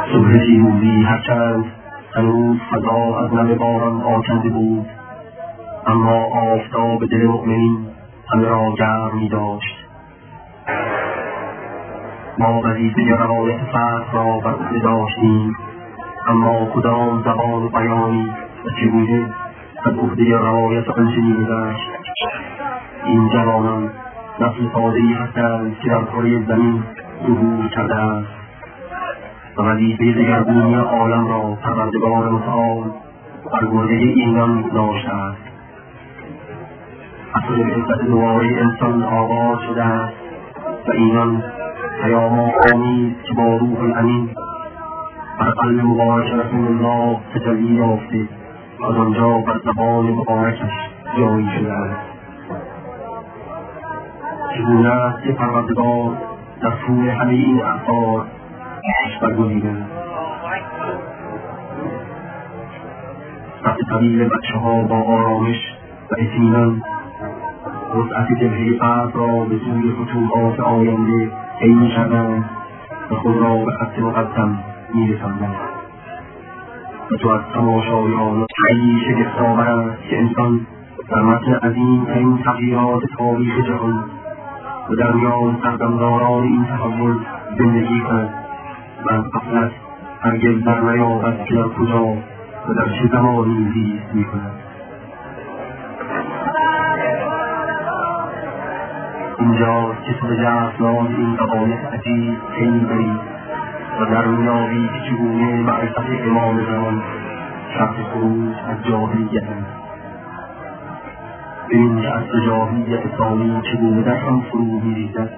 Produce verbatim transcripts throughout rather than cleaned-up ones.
صبح پیروزی هرچند هنوز فضا از نم باران آکنده بود، اما آفتاب دل مؤمنین همه را گرم می داشت. ما وظیفه روایت فتح را بر عهده داشتیم، اما کدام زبان و بیانی و چگونه از عهده روایت آنچه می‌گذشت. این جوانان نسل تازه‌ای هستند که در کره زمین ظهور کرده است و وظیفه دگرگونی عالم را پروردگار متعال بر گرده اینان گذاشته است. اصل بعثت دوباره انسان آغاز شده است و اینان پیام‌آمیز که با روح الامین بر قلب مبارک رسول الله تجلی یافته و از آنجا بر زبان مبارکش جاری شده است. چگونه است که پروردگار در طول همه این اعصار عشق برگزیده است. صف طویل بچه ها با آرامش و اطمینان وسعت جبهه فرد را به سوی فتوحات آینده طی می‌کردند و خود را به خط مقدم می‌رساندند. و تو از تماشای آن خیلی شگفت‌آور است که انسان در متن عظیم‌ترین تغییرات تاریخ جهان و در میان سردمداران این تحول زندگی کند و از غفلت هرگز در نیابد که در کجا و در چه زمانی زیست می‌کند. اینجاست که تو به جرفنای این روایت عجیب پی می‌بری و در میابی که چگونه معرفت امام زمان شرط خروج از جاهلیت است. ببین که از جاهلیت ثانی چگونه در هم فرو می‌ریزد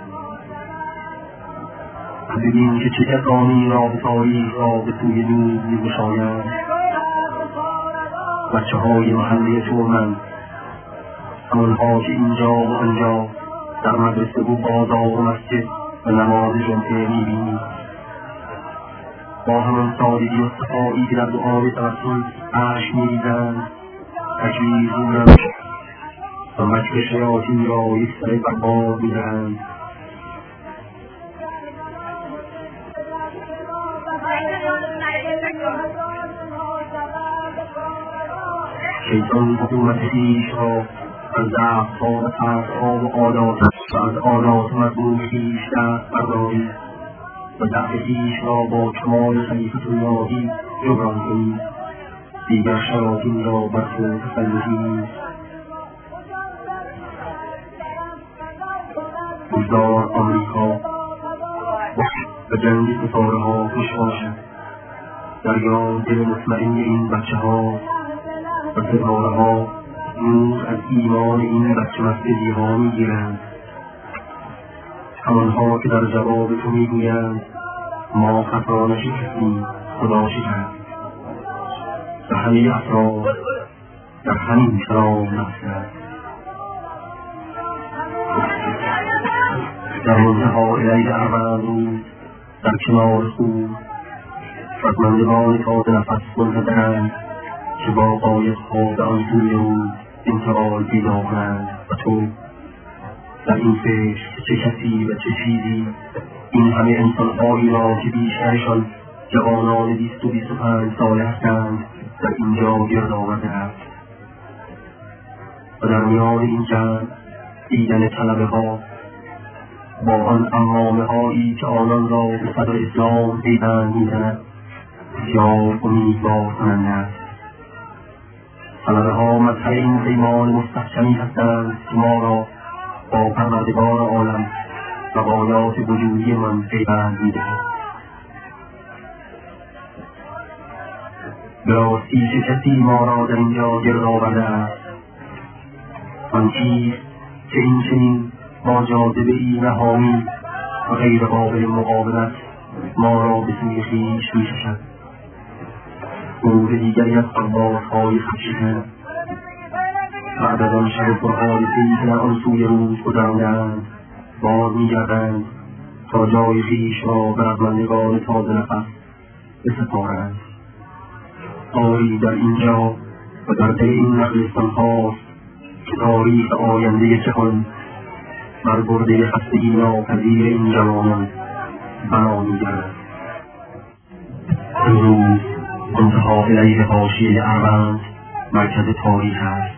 و ببین که چه کسانی را به تاریخ را به سوی نور می‌گشایند. بچه‌های محله تورمن، همانها که اینجا و آنجا در مدرسه و بازار و مسجد و نماز جمعه می‌بینی، با همان سادگی و صفایی که در دعای توسل اشک می‌ریزند، تکبیر می‌گویند و مکر شیاطین را یک سره بر باد می‌دهند. شیطان حکومت خویش را از ضعف‌ها و ترس‌ها و عادات و از عادات مذموم خویش دست بردارید و ضعف خویش را با کمال خلیفة اللهی جبران کنید. دیگر شیاطین را بر خود تسلطی نیست. روزگار آمریکا و جنگ ستاره‌ها خوش باشد. دریا دل مطمئن این بچه ها و ستاره‌ها نور از ایمان این بچه مسئلی ها می گیرند. همانها که در جواب تو می گویند ما خطا نشکستیم، خدا شکست. و همه افراد در همین کلام نفس است. در منتها الیه اروند روز در کنار خود خردمندگان تازه نفس منتظرند که با قایق‌ها به آن سوی روز انتقال پیدا کنند و تو در این فکر چه کسی و چه چیزی این همه انسان‌هایی را که بیشترشان جوانان بیست و بیست و پنج ساله هستند در اینجا گرد آورده است و در میان این جمع دیدن طلبه‌ها با آن عمامه‌هایی که آنان را به صدر اسلام پیوند می‌زند بسیار امیدوار کننده است. طلبه‌ها مظهر این پیمان مستحکمی هستند که ما را با پروردگار عالم و غایات وجودی من پیوند می‌دهد. به راستی چه کسی ما را در اینجا گرد آورده است؟ آن چیز که این چنین با جاذبه‌ای نهانی و غیر قابل مقاومت ما را به سوی خویش می‌کشد. گروه دیگری از غواص‌های خودشکن بعد از آن شب پرحادثه‌ای که در آن سوی روز گذرانده‌اند باز می‌گردند تا جای خویش را به رغبندگان تازه نفس بسپارند. آری در اینجا و در دل این نقلستان‌هاست که تاریخ آینده جهان بر برده خستگی ناپذیر این جوانان بنا می‌گردد. امروز منتها علیه حاشیه اروند مرکز تاریخ است.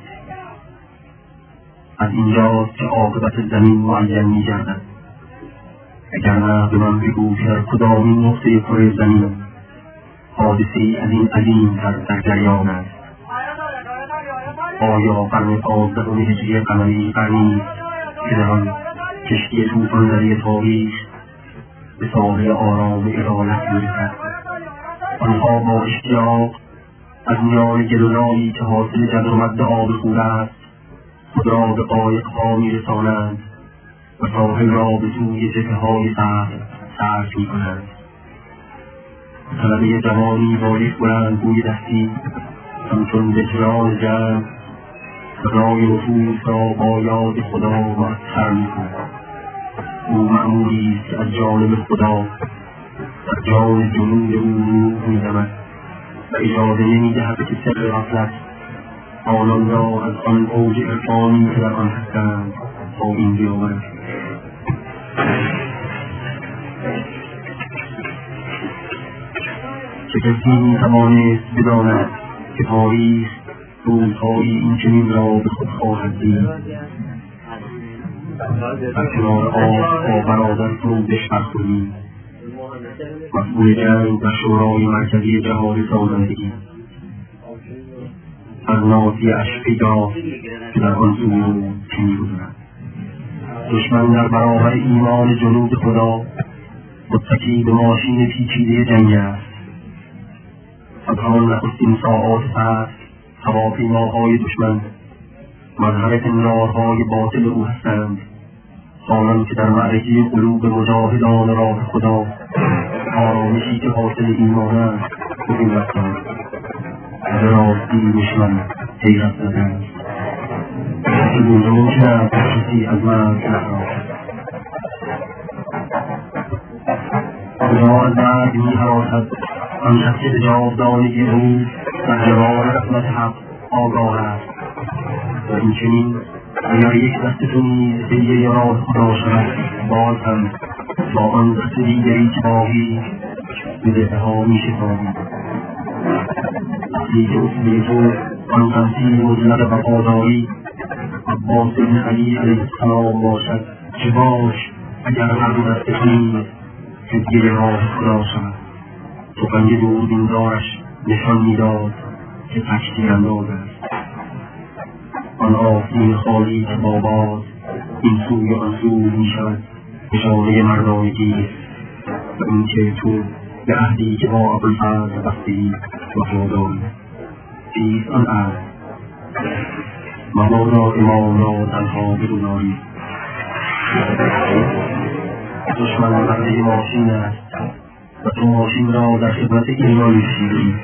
از اینجاست که عاقبت زمین معین می‌گردد. اگرنه به من بگو که در کدامین نقطه کره زمین حادثه‌ای از این عظیم‌تر در جریان است. آیا قرن پانزدهم هجری قمری قرنی که در آن کشتی طوفان‌زده تاریخ به ساحل آرام عدالت می‌رسد؟ آنها با اشتیاق از میان گلولایی که حاصل جذر و مد آب خود است خود را به قایق‌ها می‌رسانند و ساحل را به سوی جبهه‌های سبز صرف می‌کنند. طلبه جوانی با یک بلندگوی دستی همچون وجران جنگ سزای نفوس را با یاد خدا معطر می‌کند. او مأموری است که از جانب خدا در جان جنود او روح می‌دمد و اجازه نمی‌دهد که سر غفلت آنان را از آن اوج عرفانی که در آن هستند پایین بیاورد. چه کسی می‌توانست بداند که تاریخ روزهایی این چنین را به خود خواهد دید. در کنار آب با برادر فرودش برخوریم. مسئول جنگ و شورای مرکزی جهاد سازندگی از ناسی اش پیداست که در آن سوی رو چه می‌گذرد. دشمن در برابر ایمان جنود خدا متکی به ماشین پیچیده جنگ است. از همان نخستین ساعات پس هواپیماهای دشمن مظهر پندارهای باطل او هستند، آنان که در معرکه قلوب مجاهدان راه خدا آرامشی که حاصل ایمان است ببین رفتند. از راستی دشمن حیرت زدند. این روز ممکن است کسی از من نخواهد. خدا از مرگ می‌هراسد آن کس که به جاودانگی او در جوار رحمت حق آگاه است. و این چنین اگر یک دست تو نیز پیه راه خدا شود باز هم با آن دست دیگری که باقی به دهها می‌شکافی. وقتی که اصلی تو آن تمثیل مطلق وفاداری عباس بن علی علیه السلام باشد چه باش اگر هر دو دست تو نیز فدیه راه خدا شود. تفنگ دوربیندارش نشان میداد که تکتیر انداز است. آن آستین خالی که با باز این سوی آن سوی می شود نشانه مردانگی است و این که تو به عهدی که با ابوالفضل بستی وفاداری. چیست آن عهد؟ مبادا امام را تنها بدوناری. دشمن برده ماشین است و تو ماشین را در خدمت ایمان می‌شیری.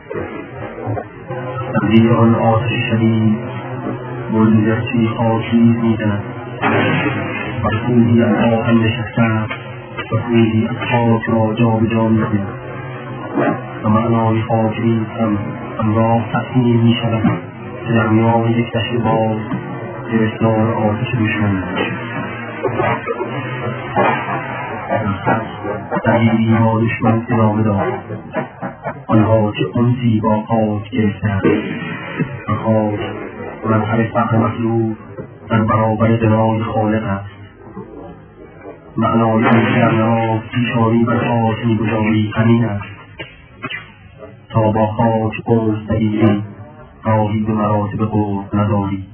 در زیر آن آتش شدید بلندرچی خاکریز می‌زند. بر کوهی از آهن نشسته و کوهی از خاک را جا به جا می‌کند و معنای خاکریز هم همراه تأثیر می‌شود که در میان یک دشت باز گرفتار آتش دشمن دلیلی با دشمن ادامه داد. آنها که انسی با خاک گرفتند و خاک مظهر فقر مطلوب در برابر جلال خالق است. معنای این که در نماز پیشانی بر خاک می‌گذاری همین است تا با خاک قرص دهی راهی به مراتب قرص نداری.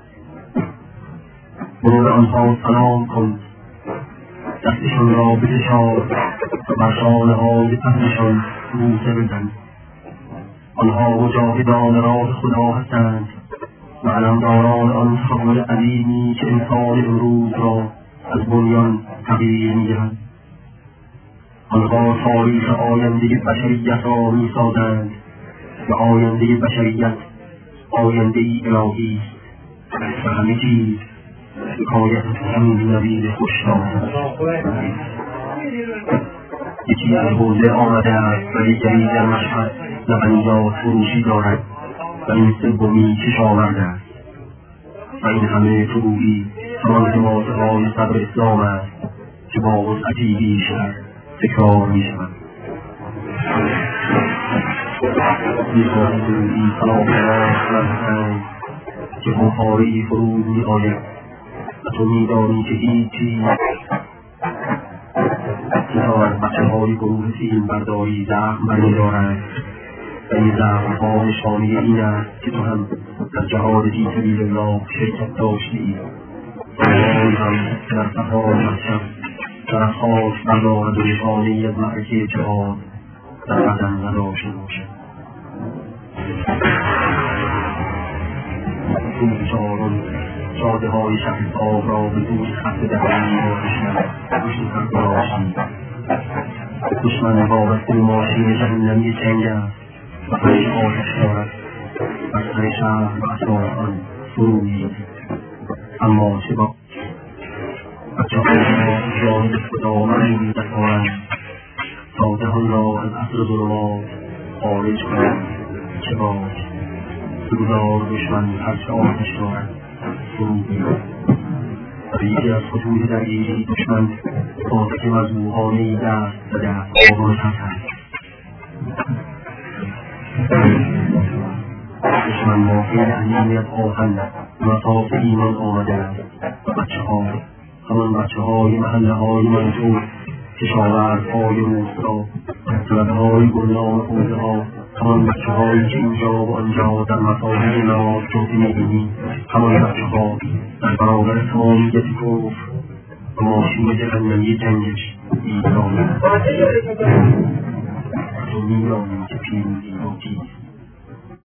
برو به آنها سلام کن، دستشان را بکشار و بر شانه های پهنشان بوسه بزن. آنها مجاهدان راه خدا هستند و علمداران آن تحول قدیمی که انسان امروز را از بنیان تغییر می‌دهد. آنها تاریخ آینده بشریت را می‌سازند و آینده بشریت آینده الهی است و همه چیز حکایت همین نبیل خوشنام. یکی از حوزه آمده است و دیگری در مشهد لبنیات فروشی دارد و این سومی چش آورده است و این همه فروعی همان حماسه‌های صدر اسلام است که با وسعتی بیشتر تکرار می‌شود. میخواهی درودی سلام راست نزدن که بخاری فرود می آید و تو میدانی که هیچی که تا از بچه های گروه فیلم برداری زخم برمیدارند و این زخم ها نشانه این است که تو هم در جهاد فی سبیل الله شرکت داشتی آن هم در سفار مشب در خاص بردارد و نشانه از معرکه جهاد در بدن نداشته باشد. روز چهارم جاده های شهرستان را به دور خط دهانی را دشمن دشمن براشید. دشمن وابسته به ماشین جهنمی جنگ است و خیلی آتش دارد و سر شهر و اطراف آن فرو می‌ریزد. اما چه با بچه های ما جان به خدا معنی دارند تا جهان را از عصر ظلمات خارج کنند. چه باز روزار دشمن هرچه آتش دارد فرو می‌ریزد و یکی از خطوط درگیری دشمن تازه مضموحانه‌ای دست به دست آغاز هست. دشمن با خیل حلیمی از آهن مساف ایمان آمده است و بچه ها همان بچه های محله های منطور کشاورز های روستا زلده های گلنام خوزه ها همان بچه هایی که اینجا و آنجا در مساحه نماز جوتی میبینی همان بچه ها در برابر تمامیت کفر و ماشین جهنمی جنگش ایرانی تو میدانی که پیروزی با کیست.